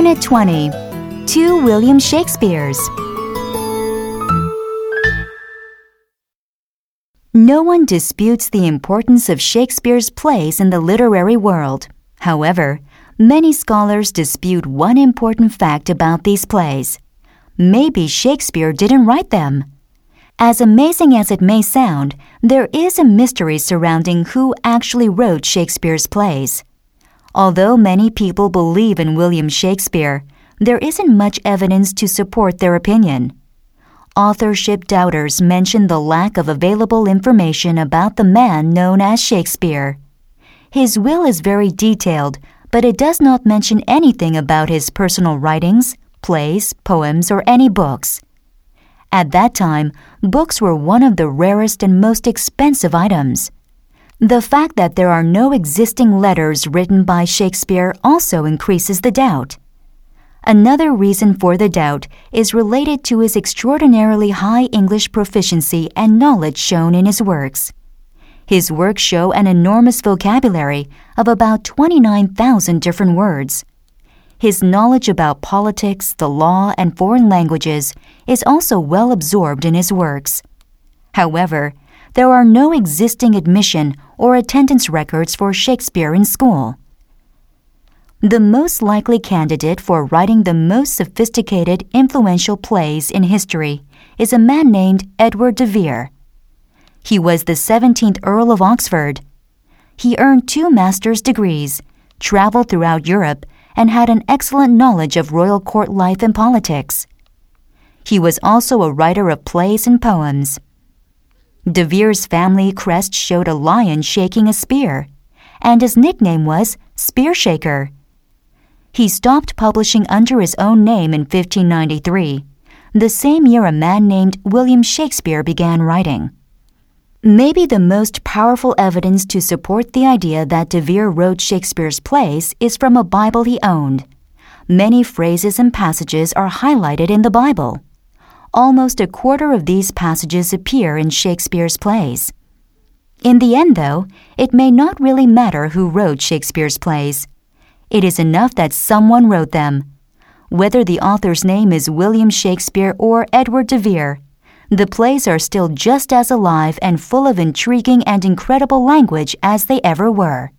Unit 20. Two William Shakespeares. No one disputes the importance of Shakespeare's plays in the literary world. However, many scholars dispute one important fact about these plays. Maybe Shakespeare didn't write them. As amazing as it may sound, there is a mystery surrounding who actually wrote Shakespeare's plays. Although many people believe in William Shakespeare, there isn't much evidence to support their opinion. Authorship doubters mention the lack of available information about the man known as Shakespeare. His will is very detailed, but it does not mention anything about his personal writings, plays, poems, or any books. At that time, books were one of the rarest and most expensive items. The fact that there are no existing letters written by Shakespeare also increases the doubt. Another reason for the doubt is related to his extraordinarily high English proficiency and knowledge shown in his works. His works show an enormous vocabulary of about 29,000 different words. His knowledge about politics, the law, and foreign languages is also well absorbed in his works. However, there are no existing admission or attendance records for Shakespeare in school. The most likely candidate for writing the most sophisticated, influential plays in history is a man named Edward de Vere. He was the 17th Earl of Oxford. He earned 2 master's degrees, traveled throughout Europe, and had an excellent knowledge of royal court life and politics. He was also a writer of plays and poems. De Vere's family crest showed a lion shaking a spear, and his nickname was Spear Shaker. He stopped publishing under his own name in 1593, the same year a man named William Shakespeare began writing. Maybe the most powerful evidence to support the idea that de Vere wrote Shakespeare's plays is from a Bible he owned. Many phrases and passages are highlighted in the Bible. Almost a quarter of these passages appear in Shakespeare's plays. In the end, though, it may not really matter who wrote Shakespeare's plays. It is enough that someone wrote them. Whether the author's name is William Shakespeare or Edward de Vere, the plays are still just as alive and full of intriguing and incredible language as they ever were.